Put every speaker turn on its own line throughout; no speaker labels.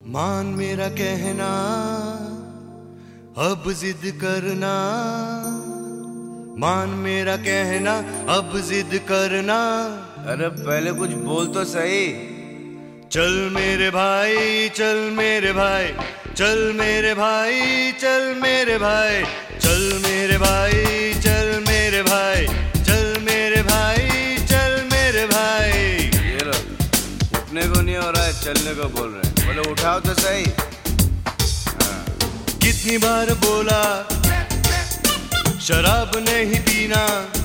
मान मेरा कहना, अब जिद करना। मान मेरा कहना, अब जिद करना।
अरे पहले कुछ बोल तो सही।
चल मेरे भाई, चल मेरे भाई, चल मेरे भाई, चल मेरे भाई, चल मेरे भाई, चल मेरे भाई, चल मेरे भाई, चल मेरे भाई।
ये लो, उठने को नहीं हो रहा है, चलने को बोल रहे हैं। बोले उठाओ तो सही।
कितनी बार बोला शराब नहीं पीना,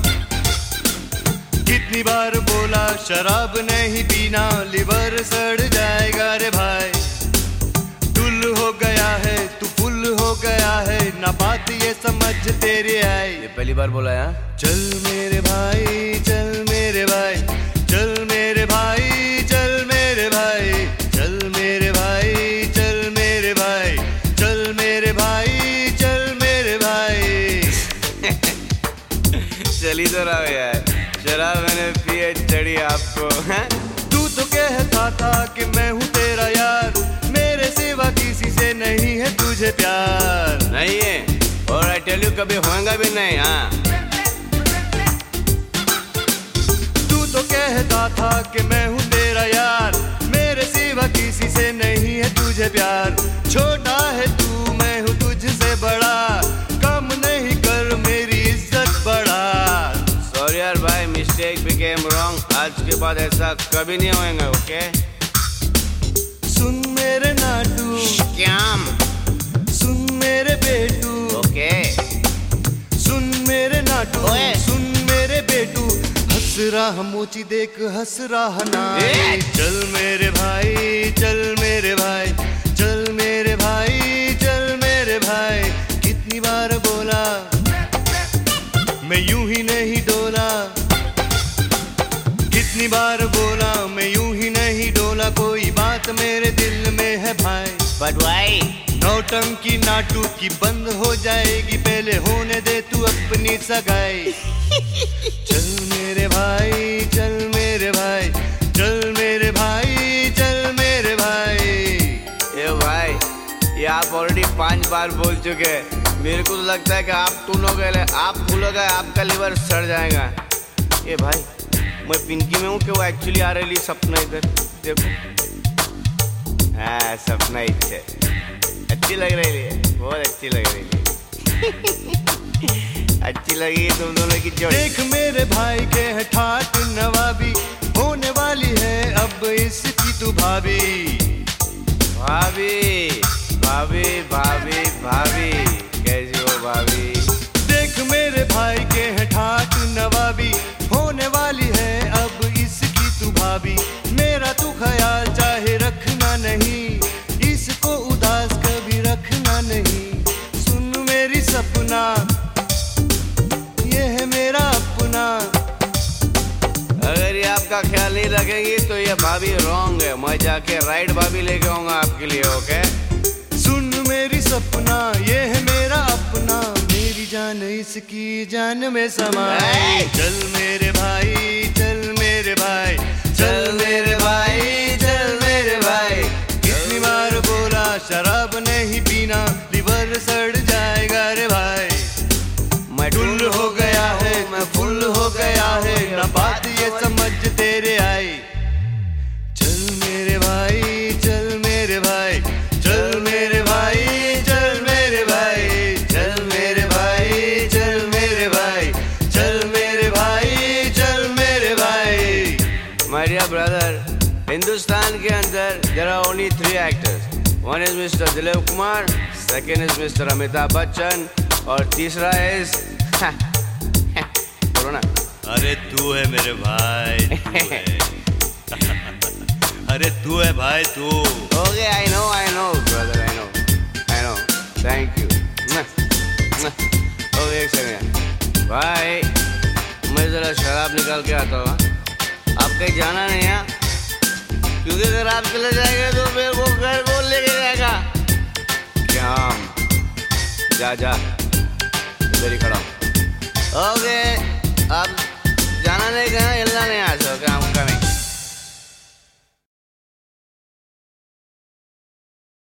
कितनी बार बोला शराब नहीं पीना। लिवर सड़ जाएगा रे भाई, टुल हो गया है तू, फुल हो गया है ना, बात ये समझ तेरी आई।
ये पहली बार बोला है।
चल मेरे भाई, चल मेरे भाई, चल मेरे भाई, चल मेरे भाई, चल मेरे भाई, चल मेरे भाई, चल मेरे भाई, चल मेरे भाई।
चली तो रहा यार, शराब मैंने पिए चढ़ी आपको है?
तू तो कहता था कि मैं हूँ तेरा यार, मेरे सिवा किसी से नहीं है तुझे प्यार।
नहीं है, और आई टेल यू कभी होगा भी नहीं। हाँ,
तू तो कहता था कि मैं हूँ तेरा यार, मेरे सिवा किसी से नहीं है तुझे प्यार। छोटा है तू, मैं हूँ तुझसे बड़ा, कम नहीं कर मेरी इज्जत बढ़ा।
सॉरी यार भाई, मिस्टेक बिकेम रॉन्ग। आज के बाद ऐसा कभी नहीं होएगा। ओके?
सुन मेरे नाटू,
क्याम?
सुन मेरे बेटू,
ओके?
सुन मेरे नाटू,
ओए।
सुन मेरे बेटू। हंस रहा मोची देख, हंस रहा ना।
ए!
चल मेरे भाई, चल मेरे भाई, चल मेरे भाई, चल मेरे भाई। कितनी बार बोला मैं यूं ही नहीं डोला, कितनी बार बोला मैं यूं ही नहीं डोला। कोई बात मेरे दिल में है भाई,
बट वाई?
नौटंकी नाटू की बंद हो जाएगी, पहले होने दे तू अपनी सगाई। चल मेरे भाई, चल मेरे भाई, चल मेरे भाई, चल मेरे भाई।
ये भाई, ये आप ऑलरेडी 5 बार बोल चुके हैं। मेरे को तो लगता है कि आप टूनोगे, आप फूलोगे, आपका लिवर सड़ जाएगा। ये भाई, मैं पिंकी में हूँ कि वो एक्चुअली आ रही सपना इधर देखो। हाँ, सपना इच्छे अच्छी लग रही है, बहुत अच्छी लग रही है। अच्छी लगी तुम दोनों की जोड़ी।
देख मेरे भाई के है ठाट नवाबी, होने वाली है अब इसकी तू भाभी।
भाभी भाभी भाभी भाभी, कैसी हो भाभी?
देख मेरे भाई के है ठाट नवाबी, होने वाली है अब इसकी तू भाभी। मेरा तू ख्याल चाहे रखना नहीं, इसको उदास कभी रखना नहीं। सुन मेरी सपना, ये है मेरा अपना।
अगर ये आपका ख्याल नहीं रखेंगी तो ये भाभी रॉन्ग है। मैं जाके राइट भाभी लेके आऊंगा आपके लिए। ओके?
सुन मेरी सपना, ये है मेरा अपना, मेरी जान इसकी जान में समाई। चल मेरे भाई, चल मेरे भाई, चल मेरे भाई, चल मेरे भाई। कितनी बार बोला शराब नहीं पीना, लिवर सड़ जाएगा रे भाई।
मैं
टुल हो गया है, मैं फुल हो गया है ना, बात ये समझ तेरे आई। चल मेरे भाई, चल मेरे भाई, चल मेरे भाई, चल मेरे भाई, चल मेरे भाई, चल मेरे भाई, चल मेरे भाई, चल मेरे भाई।
माय डियर ब्रदर, हिंदुस्तान के अंदर there are only 3 actors. One is mister Dilip Kumar, second is mister Amitabh Bachchan, और तीसरा इज बोलो ना।
अरे तू है मेरे भाई, तू है। अरे तू है भाई, तू।
Okay, I know brother, I know, thank you. Okay, एक सेकंड भाई, मैं जरा शराब निकाल के आता हूँ। आप कहीं जाना नहीं है, क्योंकि अगर आप चले जाएंगे तो मेरे को घर को लेके जाएगा। क्या जा इधर ही खड़ा हूँ। ओके, आप जाना नहीं, कहा हिलना नहीं, आ सके हम करें।